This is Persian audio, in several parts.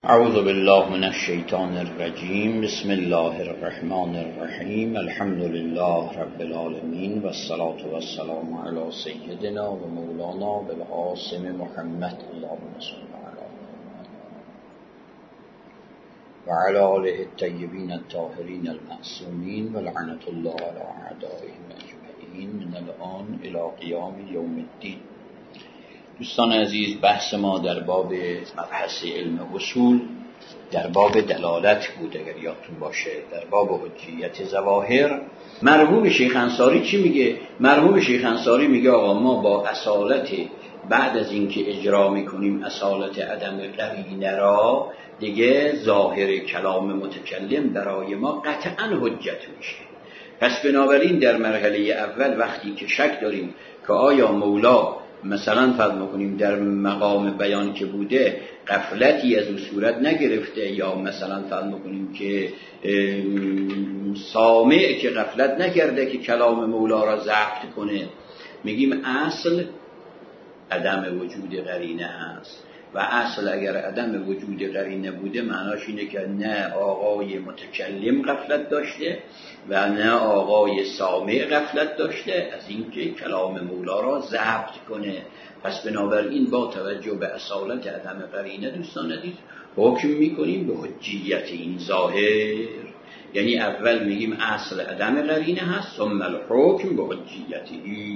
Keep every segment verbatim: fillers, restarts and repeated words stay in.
اعوذ بالله من الشیطان الرجیم. بسم الله الرحمن الرحیم. الحمد لله رب العالمین و الصلاة و السلام علی سیدنا و مولانا بالقاسم محمد اللهم صل علی محمد و علی آله الطیبین الطاهرین المعصومین و لعنت الله علی اعدائهم اجمعین من الآن الی قیام یوم الدین. دوستان عزیز، بحث ما در باب مبحث علم اصول در باب دلالت بود، اگر یادتون باشه، در باب حجیت ظواهر. مرحوم شیخ انصاری چی میگه؟ مرحوم شیخ انصاری میگه آقا ما با اصالت بعد از اینکه اجرا میکنیم اصالت عدم قرینه را، دیگه ظاهر کلام متکلم برای ما قطعا حجت میشه. پس بنابراین در مرحله اول وقتی که شک داریم که آیا مولا مثلا فرض می‌کنیم در مقام بیان که بوده غفلتی از او صورت نگرفته، یا مثلا فرض می‌کنیم که سامع که غفلت نکرده که کلام مولا را ضبط کنه، میگیم اصل عدم وجود قرینه هست. و اصل اگر عدم وجود قرینه بوده معناش اینه که نه آقای متکلم غفلت داشته و نه آقای سامع غفلت داشته از اینکه کلام مولا را ضبط کنه. پس بنابراین با توجه به اصالت عدم قرینه دوستان عزیز حکم میکنیم به حجیت این ظاهر. یعنی اول میگیم اصل عدم قرینه هست، ثم الحکم به حجیتی.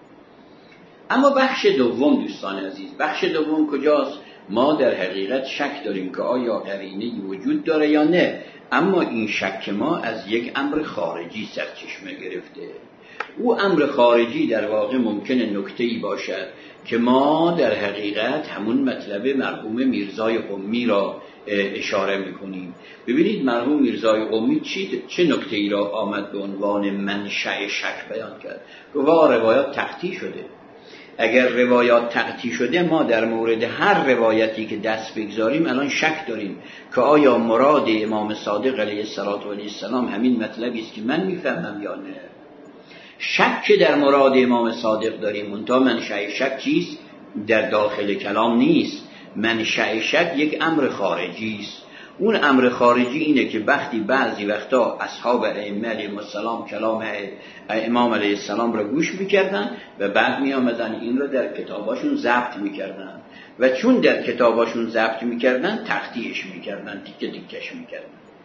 اما بخش دوم دوستان عزیز، بخش دوم کجاست؟ ما در حقیقت شک داریم که آیا قرینه‌ای وجود داره یا نه، اما این شک ما از یک امر خارجی سرچشمه گرفته. او امر خارجی در واقع ممکنه نکته‌ای باشد که ما در حقیقت همون مطلب مرحوم میرزای قمی را اشاره میکنیم. ببینید مرحوم میرزای قمی چی چه نکته‌ای را آمد به عنوان منشأ شک بیان کرد. گفت روایات تقطیع شده. اگر روایات تقطیع شده ما در مورد هر روایتی که دست بگذاریم الان شک داریم که آیا مراد امام صادق علیه السلام همین مطلبی است که من میفهمم یا نه. شک در مراد امام صادق داریم، منتها منشأ شک چیست؟ در داخل کلام نیست. منشأ شک یک امر خارجی است. اون امر خارجی اینه که وقتی بعضی وقتا اصحاب ائمه علیهم السلام کلام امام علیه السلام را گوش میکردن و بعد میامدن این را در کتاباشون ضبط میکردن و چون در کتاباشون ضبط میکردن تقطیعش میکردن، تیکه تیکش میکردن.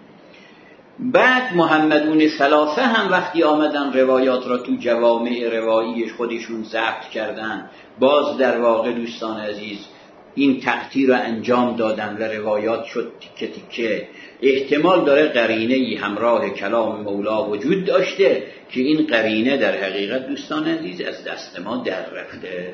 بعد محمدون ثلاثه هم وقتی آمدن روایات را تو جوامع روایی خودشون ضبط کردن، باز در واقع دوستان عزیز این تقطیع را انجام دادن و روایات شد تیکه تیکه. احتمال داره قرینه‌ای همراه کلام مولا وجود داشته که این قرینه در حقیقت دوستان عزیز از دست ما در رفته.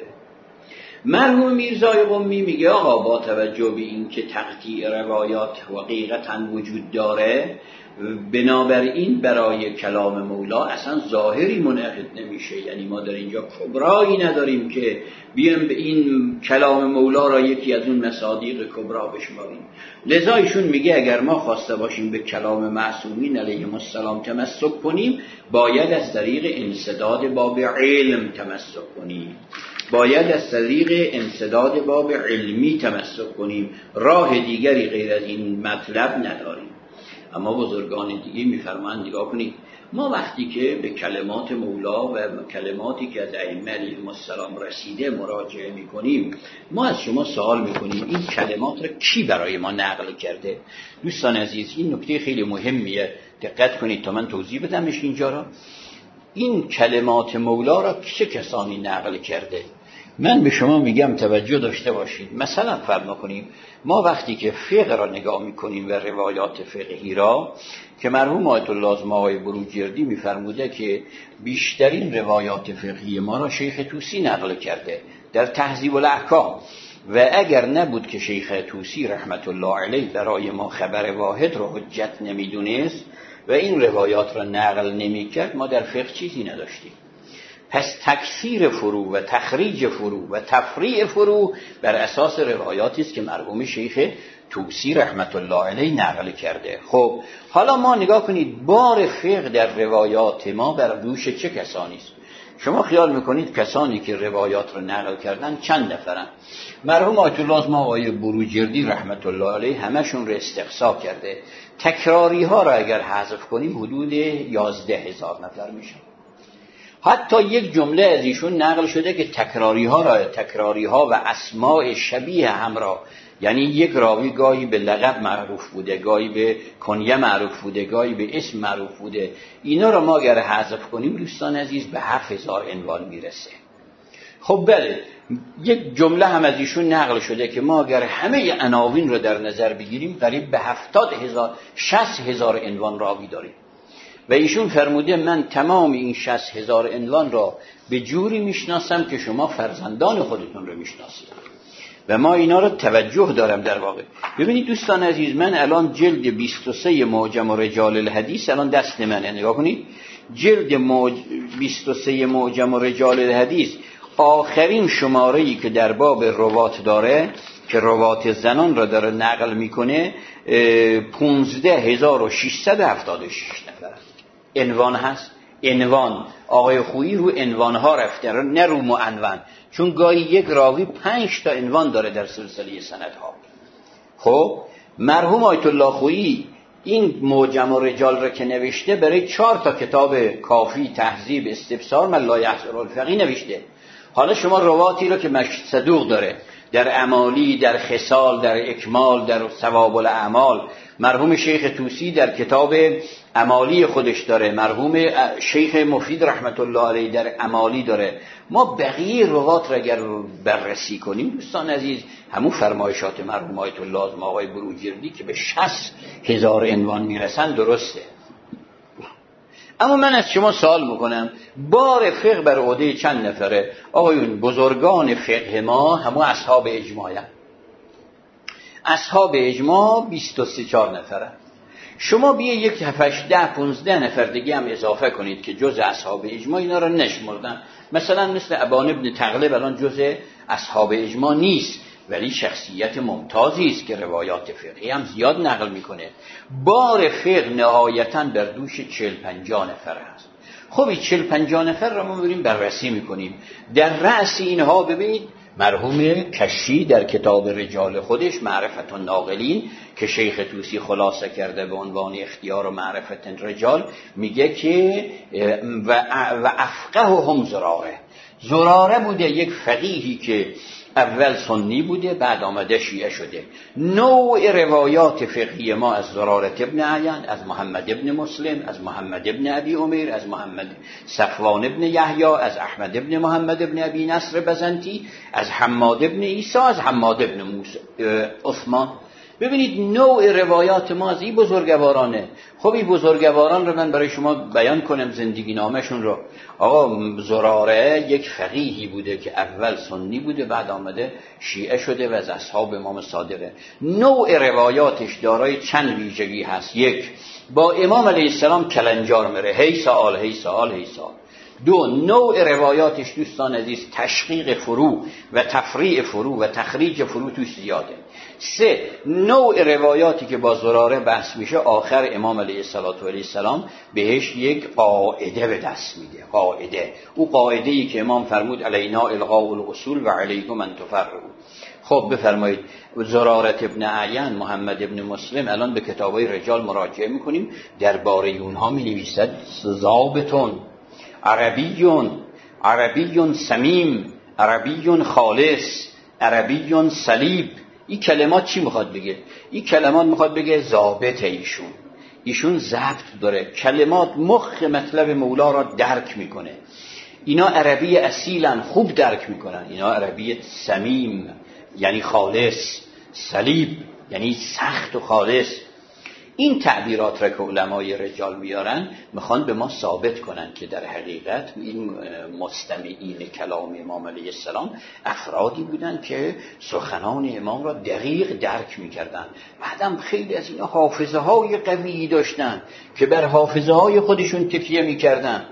مرحوم میرزای قمی میگه آقا با توجه به این که تقطیع روایات حقیقتاً وجود داره، بنابراین برای کلام مولا اصلا ظاهری منعقد نمیشه. یعنی ما در اینجا کبرایی نداریم که بیایم به این کلام مولا را یکی از اون مصادیق کبرا بشماریم. لذا ایشون میگه اگر ما خواسته باشیم به کلام معصومین علیهم السلام تمسک کنیم، باید از طریق انسداد باب علم تمسک کنیم، باید از طریق انسداد باب علمی تمسک کنیم. راه دیگری غیر از این مطلب نداریم. اما بزرگان دیگه میفرمایند نگاه کنید، ما وقتی که به کلمات مولا و کلماتی که از ائمه علیهم السلام رسیده مراجعه میکنیم، ما از شما سوال میکنیم این کلمات را کی برای ما نقل کرده؟ دوستان عزیز این نکته خیلی مهمیه، دقت کنید تا من توضیح بدمش اینجا را. این کلمات مولا را چه کسانی نقل کرده؟ من به شما میگم توجه داشته باشید. مثلا فرض کنیم ما وقتی که فقه را نگاه میکنیم و روایات فقهی را، که مرحوم آیت الله آقای بروجردی میفرموده که بیشترین روایات فقهی ما را شیخ طوسی نقل کرده در تهذیب الاحکام، و اگر نبود که شیخ طوسی رحمت الله علیه برای ما خبر واحد را حجت نمیدونست و این روایات را نقل نمیکرد، ما در فقه چیزی نداشتیم. پس تکثیر فرو و تخریج فرو و تفریع فرو بر اساس روایاتی است که مرحوم شیخ طوسی رحمت الله علیه نقل کرده. خب حالا ما نگاه کنید بار فقه در روایات ما بر دوش چه کسانی است؟ شما خیال میکنید کسانی که روایات رو نقل کردن چند نفرن؟ مرحوم آیت الله ما آقای بروجردی رحمت الله علیه همشون رو استقصا کرده. تکراری ها را اگر حذف کنیم حدود یازده هزار نفر میشن. حتی یک جمله از ایشون نقل شده که تکراری ها را تکراری ها و اسماء شبیه هم را، یعنی یک راوی گاهی به لقب معروف بوده، گاهی به کنیه معروف بوده، گاهی به اسم معروف بوده، اینا را ما اگر حذف کنیم دوستان عزیز به هفت هزار عنوان میرسه. خب بله، یک جمله هم از ایشون نقل شده که ما اگر همه عناوین را در نظر بگیریم قریب به هفتاد هزار شصت هزار عنوان راوی داریم. و ایشون فرموده من تمام این شصت هزار عنوان را به جوری میشناسم که شما فرزندان خودتون رو میشناسید و ما اینا رو توجه دارم. در واقع ببینید دوستان عزیز، من الان جلد بیست و سه معجم رجال الحدیث الان دست منه، نگاه کنید. جلد موج... بیست و سه معجم رجال الحدیث آخرین شماره‌ای که در باب روات داره که روات زنان را داره نقل میکنه پانزده هزار و ششصد و هفتاد و شش نفر عنوان هست. عنوان آقای خویی رو عنوان ها رفته، نه رو معنون، چون گاهی یک راوی پنج تا عنوان داره در سلسله سندها. خب مرحوم آیت الله خویی این معجم الرجال را که نوشته برای چهار تا کتاب کافی، تهذیب، استبصار، من لا یحصر الفقیه نوشته. حالا شما رواتی رو که مش صدوق داره در اعمالی، در خصال، در اکمال، در ثواب الاعمال، مرحوم شیخ طوسی در کتاب اعمالی خودش داره، مرحوم شیخ مفید رحمت الله علیه در اعمالی داره. ما بقیه روات را اگر بررسی کنیم دوستان عزیز، همون فرمایشات مرحوم آیت الله آقای بروجردی که به شصت هزار عنوان میرسن درسته. اما من از شما سوال میکنم، بار فقه بر عهده چند نفره؟ آقایون بزرگان فقه ما همون اصحاب اجماعی هستند. اصحاب اجماع بیست و سه چهار نفره. شما بیا یک هفت ده پانزده نفر دیگه هم اضافه کنید که جز اصحاب اجماع، اینا رو نشمردن. مثلا مثل ابان ابن تغلب الان جز اصحاب اجماع نیست، ولی شخصیت ممتازی است که روایات فقهی هم زیاد نقل میکنه. بار فقه نهایتاً بر دوش چهل پنجاه نفر است. خب این چهل پنجاه نفر رو ما بریم بررسی میکنیم. در رأس اینها ببینید مرحوم کشی در کتاب رجال خودش معرفت الناقلین که شیخ طوسی خلاصه کرده به عنوان اختیار و معرفت رجال، میگه که و افقههم زراره. زراره بوده یک فقیهی که اول سنی بوده بعد آمده شیعه شده. نوع روایات فقهی ما از زرارت ابن عیان، از محمد ابن مسلم، از محمد ابن ابی عمیر، از محمد صفوان ابن یحیی، از احمد ابن محمد ابن ابی نصر بزنتی، از حماد ابن عیسی، از حماد ابن موسی عثمان. ببینید نوع روایات ما از این بزرگوارانه. خب این بزرگواران رو من برای شما بیان کنم زندگی نامشون رو. آقا زراره یک فقیهی بوده که اول سنی بوده بعد آمده شیعه شده و از اصحاب امام صادقه. نوع روایاتش دارای چند ویژگی هست. یک، با امام علیه السلام کلنجار میره، هی سآل هی سآل هی سآل. دو، نوع روایاتش دوستان عزیز تشقیق فرو و تفریع فرو و تخریج فرو توش زیاده. سه، نوع روایاتی که با زراره بحث میشه آخر امام علیه السلام بهش یک قاعده به دست میده. قاعده، او قاعده‌ای که امام فرمود علینا الغاء الاصول و علیکم ان تفرعوا. خب بفرمایید زرارت ابن عیان، محمد ابن مسلم، الان به کتابای رجال مراجعه میکنیم، درباره اونها مینویسد ضابطون عربیون عربیون سمیم، عربیون خالص، عربیون صلیب. این کلمات چی میخواد بگه؟ این کلمات میخواد بگه ضابط ایشون ایشون ضبط داره، کلمات مخ مطلب مولا را درک میکنه. اینا عربی اصیلن، خوب درک میکنن. اینا عربی سمیم یعنی خالص، صلیب یعنی سخت و خالص. این تعبیرات را که علمای رجال میارن میخوان به ما ثابت کنن که در حقیقت این مستمعین کلام امام علیه السلام افرادی بودن که سخنان امام را دقیق درک میکردن. بعدم خیلی از اینا حافظه های قوی داشتن که بر حافظه های خودشون تکیه میکردن.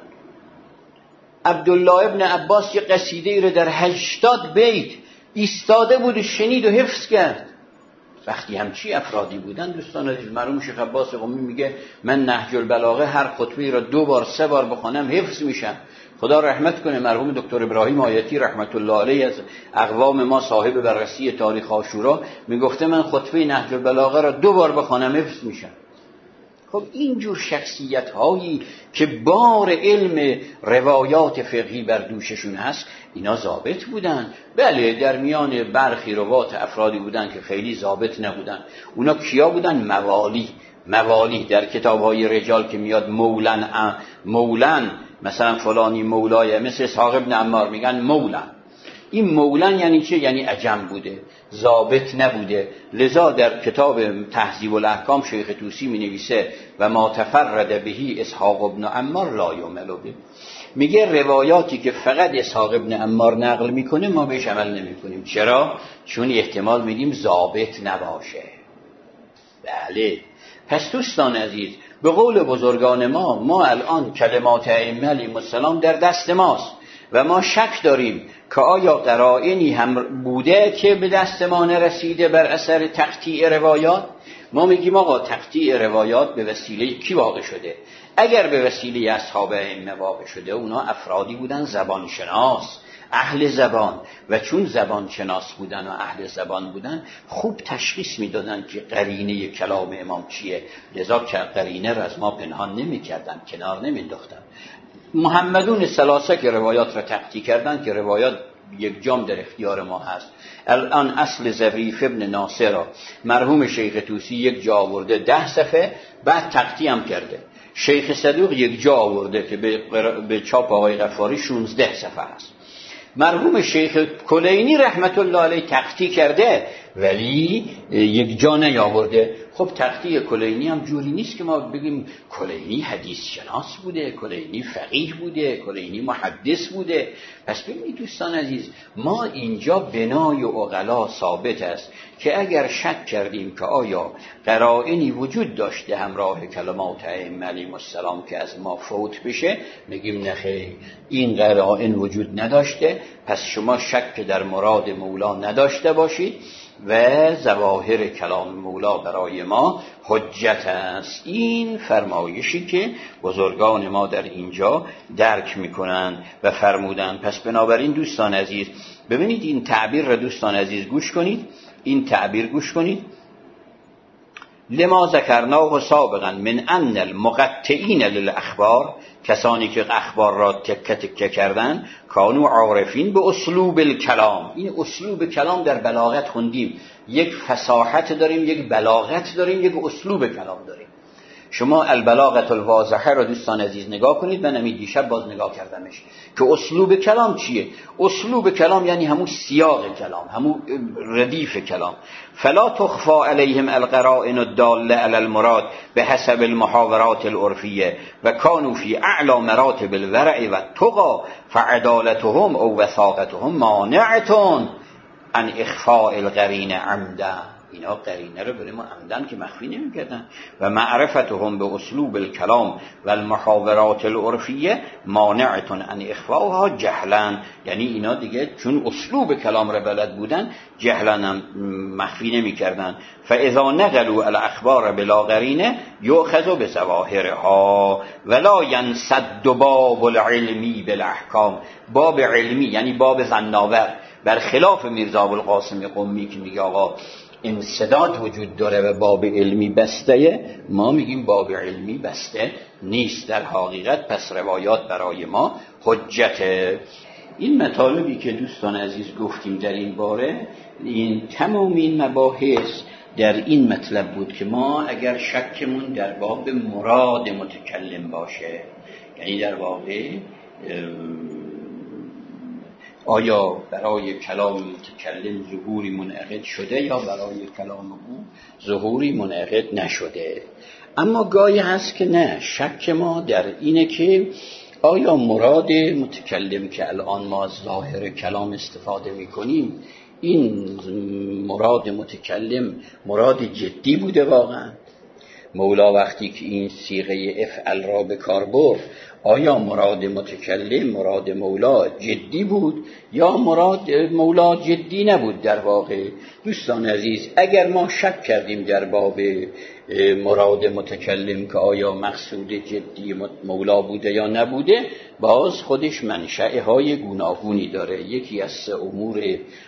عبدالله ابن عباس یه قصیده رو در هشتاد بیت ایستاده بود، شنید و حفظ کرد. وقتی همچی افرادی بودن دوستان عزیز، مرحوم شیخ عباس قمی میگه من نهج البلاغه هر خطبه را دو بار سه بار بخونم حفظ میشم. خدا رحمت کنه مرحوم دکتر ابراهیم آیتی رحمت الله علیه از اقوام ما صاحب بررسی تاریخ عاشورا میگفته من خطبه نهج البلاغه را دو بار بخونم حفظ میشم. خب اینجور شخصیت هایی که بار علم روایات فقهی بر دوششون هست اینا ضابط بودن. بله در میان برخی روات افرادی بودن که خیلی ضابط نبودن. اونا کیا بودن؟ موالی. موالی در کتاب های رجال که میاد مولن مولن مثلا فلانی مولای، مثل اسحاق ابن عمار میگن مولن. این مولن یعنی چه؟ یعنی عجم بوده، ضابط نبوده. لذا در کتاب تهذیب الاحکام شیخ طوسی می نویسه و ما تفرد بهی اسحاق ابن عمار لا یعمل به. میگه روایاتی که فقط اسحاق ابن عمار نقل میکنه ما بهش عمل نمیکنیم. چرا؟ چون احتمال میدیم ضابط نباشه. بله. پس دوستان عزیز، به قول بزرگان ما ما الان کلمات ائمه علیهم السلام در دست ماست و ما شک داریم که آیا قرائنی هم بوده که به دست ما نرسیده بر اثر تقطیع روایات. ما میگیم آقا تقطیع روایات به وسیله کی واقع شده؟ اگر به وسیله اصحاب ائمه واقع شده اونا افرادی بودن زبان شناس، اهل زبان، و چون زبان شناس بودن و اهل زبان بودن خوب تشخیص میدادن که قرینه کلام امام چیه. لذا قرینه را از ما پنهان نمیکردن، کنار نمینداختن. محمدون ثلاثه که روایات را تقطیع کردن که روایات یک جام در اختیار ما هست. الان اصل ظریف ابن ناصر را مرحوم شیخ طوسی یک جا آورده ده صفحه، بعد تقطیع هم کرده. شیخ صدوق یک جا آورده که به چاپ آقای غفاری شانزده صفحه هست. مرحوم شیخ کلینی رحمت الله علیه تقطیع کرده ولی یک جا نیاورده. خب تقطیع کلینی هم جوری نیست که ما بگیم کلینی حدیث شناس بوده، کلینی فقیه بوده، کلینی محدث بوده. پس ببینید دوستان عزیز، ما اینجا بنای عقلا ثابت است که اگر شک کردیم که آیا قرائنی وجود داشته همراه کلمات ائمه علیهم السلام که از ما فوت بشه، میگیم نخیر این قرائن وجود نداشته. پس شما شک در مراد مولا نداشته باشید و ظواهر کلام مولا برای ما حجت است. این فرمایشی که بزرگان ما در اینجا درک میکنن و فرمودن. پس بنابراین دوستان عزیز ببینید این تعبیر را دوستان عزیز گوش کنید، این تعبیر گوش کنید. لما ذکرناه سابقا من ان المقطعین للاخبار، کسانی که اخبار را تکه تکه کردن، کانوا عارفین به اسلوب الکلام. این اسلوب کلام در بلاغت خوندیم، یک فصاحت داریم، یک بلاغت داریم، یک اسلوب کلام داریم. شما البلاغت الواضحه را دوستان عزیز نگاه کنید. من همین دیشب باز نگاه کردمش که اسلوب کلام چیه. اسلوب کلام یعنی همون سیاق کلام، همون ردیف کلام. فلا تخفى علیهم القرائن الداله علی المراد بحسب المحاورات العرفیه و كانوا فی اعلی مراتب الورع و التقى فعدالتهم او وثاقتهم مانعة عن اخفاء القرین عمدا. اینا قرینه رو برای ما عمدن که مخفی نمی کردن. و معرفتهم به اسلوب الکلام و المحاورات العرفیه مانعتون عن اخفاءها جهلا. یعنی اینا دیگه چون اسلوب کلام رو بلد بودن جهلا هم مخفی نمی کردن. فاذا نقلوا الاخبار بلا قرینه یؤخذ بظواهرها ولا ينسد باب العلمی بالاحکام. باب علمی یعنی باب ظناور، برخلاف میرزا ابوالقاسم قمی که میگه آقا انسداد وجود داره و باب علمی بسته، ما میگیم باب علمی بسته نیست در حقیقت. پس روایات برای ما حجته. این مطالبی که دوستان عزیز گفتیم در این باره، این تمام این مباحث در این مطلب بود که ما اگر شکمون در باب مراد متکلم باشه، یعنی در واقع آیا برای کلام متکلم ظهوری منعقد شده یا برای کلام او ظهوری منعقد نشده. اما گاهی هست که نه، شک ما در اینه که آیا مراد متکلم که الان ما از ظاهر کلام استفاده میکنیم، این مراد متکلم مراد جدی بوده واقعا؟ مولا وقتی که این صیغه افعل را به کار برد، آیا مراد متکلم مراد مولا جدی بود یا مراد مولا جدی نبود؟ در واقع دوستان عزیز اگر ما شک کردیم در باب مراد متکلم که آیا مقصود جدی مولا بوده یا نبوده، باز خودش منشأ های گوناگونی داره. یکی از امور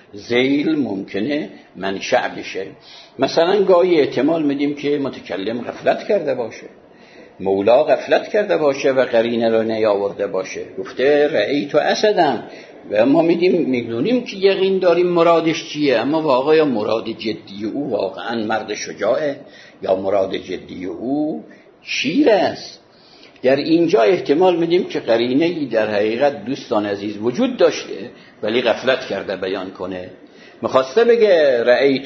ذیل ممکنه منشأ بشه. مثلا گاهی احتمال میدیم که متکلم غفلت کرده باشه، مولا غفلت کرده باشه و قرینه رو نیاورده باشه. گفته رأیت اسدم و ما میدیم میدونیم که یقین داریم مرادش چیه، اما واقعا مراد جدی او واقعا مرد شجاعه یا مراد جدی او شیر است. در اینجا احتمال میدیم که قرینه ای در حقیقت دوستان عزیز وجود داشته ولی غفلت کرده بیان کنه. میخواسته بگه رأیت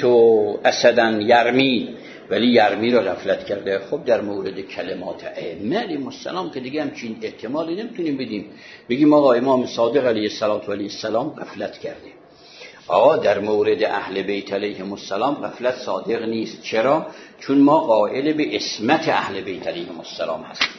اسدن یرمی ولی یرمی رو غفلت کرده. خب در مورد کلمات ائمه علیهم السلام که دیگه همچین احتمالی نمیتونیم بدیم بگیم آقا امام صادق علیه السلام غفلت کرده. آقا در مورد اهل بیت علیهم السلام غفلت صادق نیست. چرا؟ چون ما قائل به عصمت اهل بیت علیهم السلام هستیم.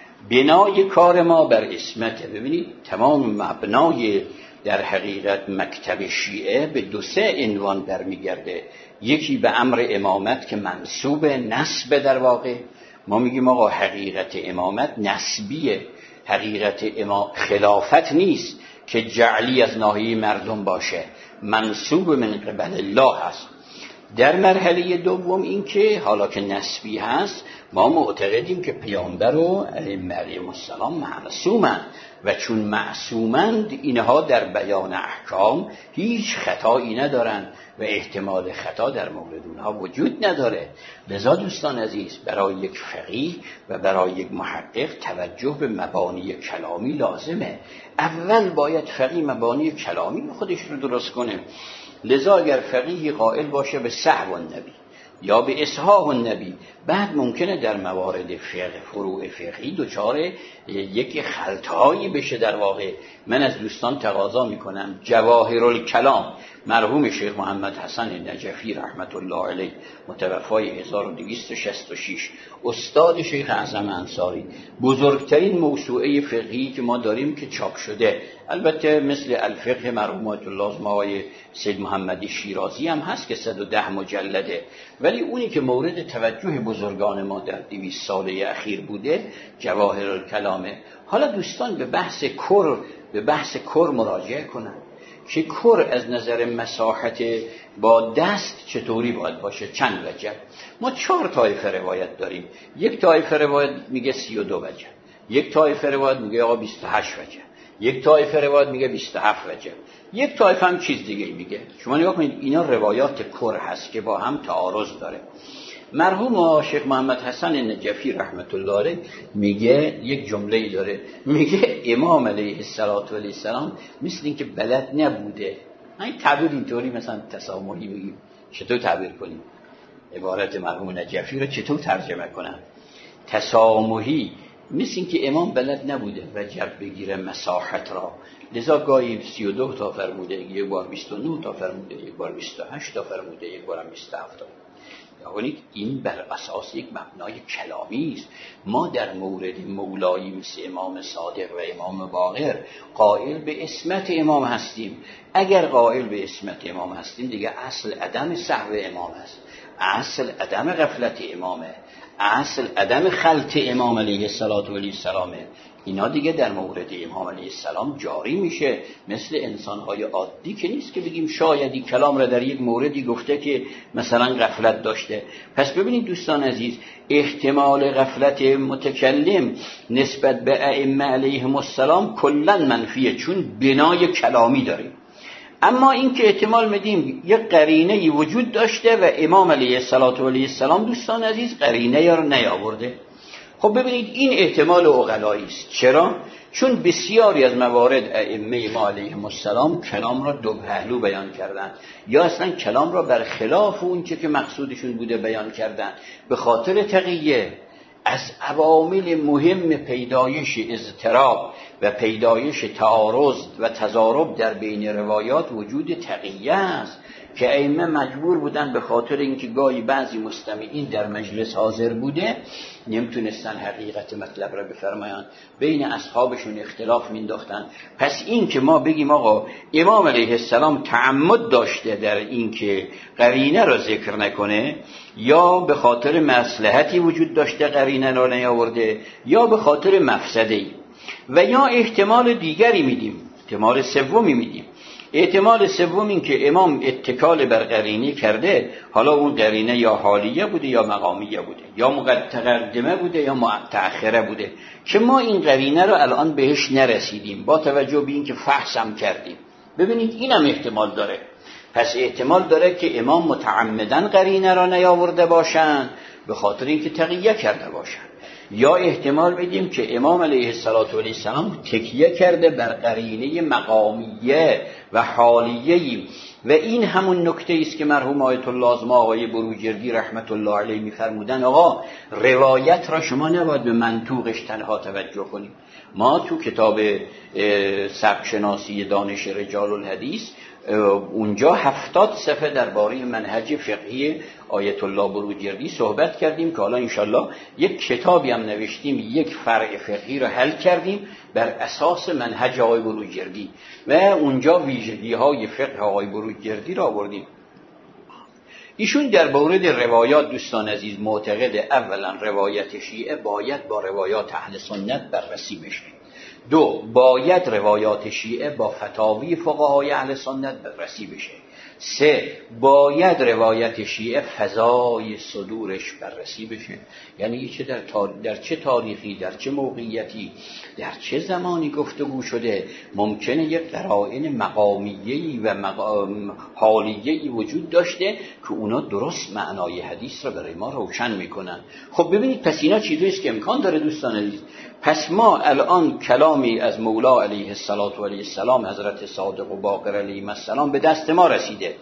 بنای کار ما بر عصمت. ببینید تمام مبنای در حقیقت مکتب شیعه به دو سه عنوان برمیگرده. یکی به امر امامت که منسوب نسب، در واقع ما میگیم آقا حقیقت امامت نسبیه، حقیقت امام خلافت نیست که جعلی از ناحیه مردم باشه، منسوب من قبل الله هست. در مرحله دوم این که حالا که نسبی هست ما معتقدیم که پیامبر و علیهم السلام معصومند و چون معصومند اینها در بیان احکام هیچ خطایی ندارند و احتمال خطا در مورد اونها وجود نداره. لذا دوستان عزیز برای یک فقیه و برای یک محقق توجه به مبانی کلامی لازمه. اول باید فقیه مبانی کلامی خودش رو درست کنه. لذا اگر فقیه قائل باشه به سهو النبی یا به اصحاح النبی، بعد ممکنه در موارد فقه فروع فقهی دچار یک خلطایی بشه. در واقع من از دوستان تقاضا میکنم جواهر الکلام مرحوم شیخ محمد حسن نجفی رحمت الله علیه متوفای هزار و دویست و شصت و شش، استاد شیخ اعظم انصاری، بزرگترین موسوعه فقهی که ما داریم که چاپ شده، البته مثل الفقه مرحوم آیت الله آقای سید محمدی شیرازی هم هست که صد و ده مجلده، ولی اونی که مورد توجه بزرگان ما در دویست ساله اخیر بوده جواهر الکلامه. حالا دوستان به بحث کر به بحث کر مراجعه کنن که کر از نظر مساحت با دست چطوری باید باشه. چند وجه ما چهار طایفه روایت داریم. یک طایفه روایت میگه سی و دو وجه، یک طایفه روایت میگه آقا بیست و هشت وجه، یک طایفه روایت میگه بیست و هفت وجه، یک طایفه هم چیز دیگه میگه. شما نگاه کنید اینا روایات کر هست که با هم تعارض داره. مرحوم شیخ محمد حسن نجفی رحمت الله علیه میگه یک جمله‌ای داره، میگه امام علیه السلام مثل این که بلد نبوده. این تعبیر اینطوری مثلا تسامحی بگیم چطور تعبیر کنیم؟ عبارت مرحوم نجفی رو چطور ترجمه کنم؟ تسامحی مثل این که امام بلد نبوده وجب بگیره مساحت را، لذا گاهی سی و دو تا فرموده، یک بار بیست و نه تا فرموده، یک بار بیست و هشت تا فرموده، یک بار هم بیست و هفت تا. یعنی این بر اساس یک مبنای کلامی است. ما در مورد مولایی مثل امام صادق و امام باقر قائل به عصمت امام هستیم. اگر قائل به عصمت امام هستیم دیگه اصل عدم سهو امام است، اصل عدم غفلت امامه، اصل عدم خلط امام علیه السلام. اینا دیگه در مورد امام علیه السلام جاری میشه. مثل انسانهای عادی که نیست که بگیم شایدی کلام را در یک موردی گفته که مثلا غفلت داشته. پس ببینید دوستان عزیز احتمال غفلت متکلم نسبت به ائمه علیهم السلام کلا منفیه، چون بنای کلامی داریم. اما این که احتمال میدیم یک قرینه وجود داشته و امام علیه السلام دوستان عزیز قرینه رو نیاورده. خب ببینید این احتمال عقلایی است. چرا؟ چون بسیاری از موارد ائمه ما علیهم السلام کلام را دو پهلو بیان کردند، یا اصلا کلام را بر خلاف اون چه که مقصودشون بوده بیان کردند. به خاطر تقیه از عوامل مهم پیدایش اضطراب و پیدایش تعارض و تضارب در بین روایات وجود تقیه است. که ائمه مجبور بودن به خاطر اینکه گاهی بعضی مستمعین در مجلس حاضر بوده نمیتونستن حقیقت مطلب را بفرمایند، بین اصحابشون اختلاف مینداختن. پس این که ما بگیم آقا امام علیه السلام تعمد داشته در این که قرینه را ذکر نکنه، یا به خاطر مصلحتی وجود داشته قرینه را نیاورده، یا به خاطر مفسده‌ای، و یا احتمال دیگری میدیم، احتمال سومی میدیم. احتمال سوم این که امام اتکال بر قرینه کرده، حالا اون قرینه یا حالیه بوده یا مقامیه بوده، یا متقدمه بوده یا متأخره بوده، که ما این قرینه رو الان بهش نرسیدیم با توجه به این که فحصم کردیم. ببینید اینم احتمال داره. پس احتمال داره که امام متعمدن قرینه را نیاورده باشن به خاطر اینکه تقیه کرده باشن، یا احتمال بدیم که امام علیه السلام تکیه کرده بر قرینه مقامیه و حالیه، و این همون نکته است که مرحوم آیت الله اعظم آقای بروجردی رحمت الله علیه می‌فرمودن آقا روایت را شما نباید به منطوقش تنها توجه کنید. ما تو کتاب سبک شناسی دانش رجال الحدیث اونجا هفتاد صفحه درباره منهج فقهی آیت الله بروجردی صحبت کردیم که حالا انشالله یک کتابی هم نوشتیم، یک فرع فقهی رو حل کردیم بر اساس منهج آقای بروجردی و اونجا ویژگی های فقه آقای بروجردی را آوردیم. ایشون در مورد روایات دوستان عزیز معتقد اولا روایت شیعه باید با روایات اهل سنت بررسی بشه، دو باید روایات شیعه با فتاوی فقهای اهل سنت بررسی بشه، سه باید روایت شیعه فضای صدورش بررسی بشه، یعنی چه در, در چه تاریخی، در چه موقعیتی، در چه زمانی گفتگو شده. ممکنه یک قرائن مقامیه‌ای و مقام حالیه‌ای وجود داشته که اونا درست معنای حدیث را برای ما روشن میکنن. خب ببینید پس اینا چیزیست که امکان داره دوستان عزیز. پس ما الان کلامی از مولا علیه السلام حضرت صادق و باقر علیه السلام به دست ما رسیده،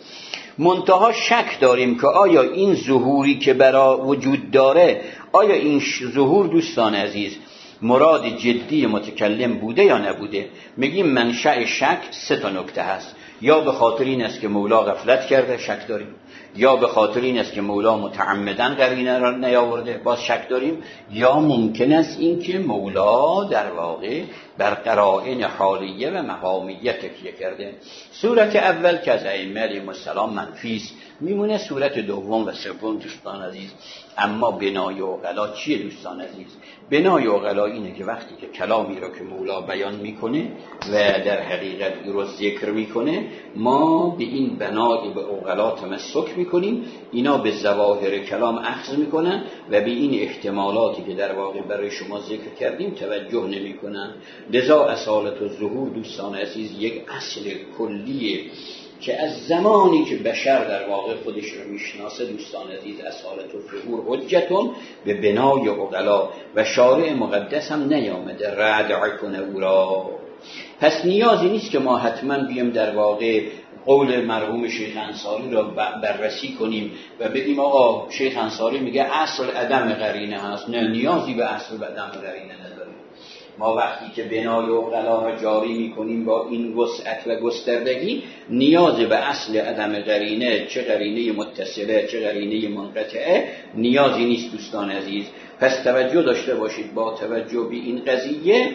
منتها شک داریم که آیا این ظهوری که برا وجود داره، آیا این ظهور دوستان عزیز مراد جدی متکلم بوده یا نبوده. میگیم منشأ شک سه تا نکته هست، یا به خاطر این است که مولا غفلت کرده شک داریم، یا به خاطر این است که مولا متعمدن قرینه را نیاورده باز شک داریم، یا ممکن است این که مولا در واقع بر قرائن حالیه و مقامیه تکیه کرده. صورت اول که از ائمه علیهم السلام منفی است، میمونه صورت دوم و سوم دوستان عزیز. اما بنای عقلا چیه دوستان عزیز؟ بنای عقلا اینه که وقتی که کلامی رو که مولا بیان میکنه و در حقیقت این رو ذکر میکنه، ما به این بنای به عقلا تمسک میکنیم، اینا به ظواهر کلام اخذ میکنن و به این احتمالاتی که در واقع برای شما ذکر کردیم توجه نمیکنن. لذا اصالت الظهور دوستان عزیز یک اصل کلیه که از زمانی که بشر در واقع خودش رو میشناسه دوستان عزیز اصالت الظهور حجتون به بنای عقلا، و شارع مقدس هم نیامده ردع کنه او را. پس نیازی نیست که ما حتما بیم در واقع قول مرحوم شیخ انصاری را بررسی کنیم و بگیم آقا شیخ انصاری میگه اصل عدم قرینه هست. نه، نیازی به اصل و عدم قرینه نداریم. ما وقتی که بنای عقلا را جاری میکنیم با این وسعت و گستردگی، نیاز به اصل عدم قرینه، چه قرینه متصله چه قرینه منقطعه، نیازی نیست دوستان عزیز. پس توجه داشته باشید، با توجه به این قضیه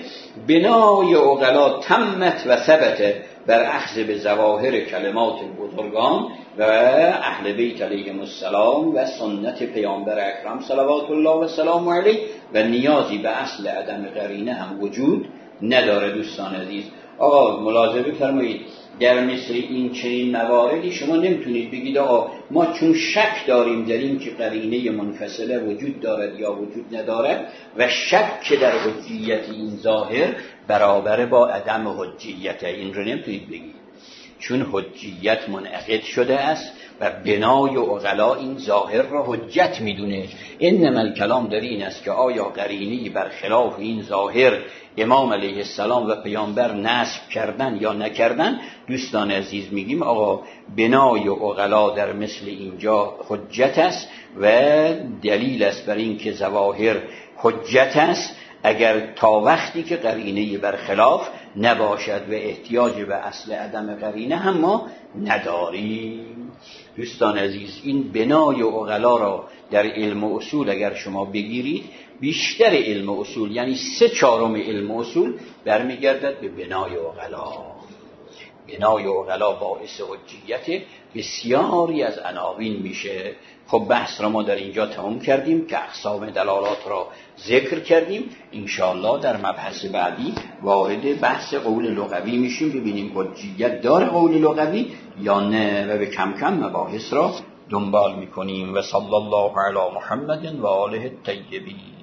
بنای عقلا تمت و ثبت بر اخذ به ظواهر کلمات بزرگان و اهل بیت علیهم السلام و سنت پیامبر اکرم صلوات الله و سلام علیه، و نیازی به اصل عدم قرینه هم وجود نداره دوستان عزیز. آقا ملاحظه بفرمایید، در مثل این چنین مواردی شما نمیتونید بگید آقا ما چون شک داریم در این که قرینه منفصله وجود دارد یا وجود ندارد و شک که در حجیت این ظاهر برابر با عدم حجیت این رو نمیتونید بگید، چون حجیت منعقد شده است و بنای عقلا این ظاهر را حجت میدونه. انما الکلام در این است که آیا قرینه‌ای برخلاف این ظاهر امام علیه السلام و پیامبر نصب کردن یا نکردن. دوستان عزیز میگیم آقا بنای عقلا در مثل اینجا حجت است و دلیل است بر این که ظواهر حجت است، اگر تا وقتی که قرینه برخلاف نباشد و احتیاج به اصل عدم قرینه هم ما نداریم. دوستان عزیز، این بنای عقلا را در علم اصول اگر شما بگیرید، بیشتر علم اصول یعنی سه چهارم علم اصول برمیگردد به بنای عقلا. بنای عقلا باعث حجیت بسیاری از عناوین میشه. خب بحث را ما در اینجا تمام کردیم که اقسام دلالات را ذکر کردیم. انشاءالله در مبحث بعدی وارد بحث قول لغوی میشیم، ببینیم حجیت داره قول لغوی یا نه، و به کم کم مباحث را دنبال میکنیم. و صلی الله علی محمد و آله الطیبین.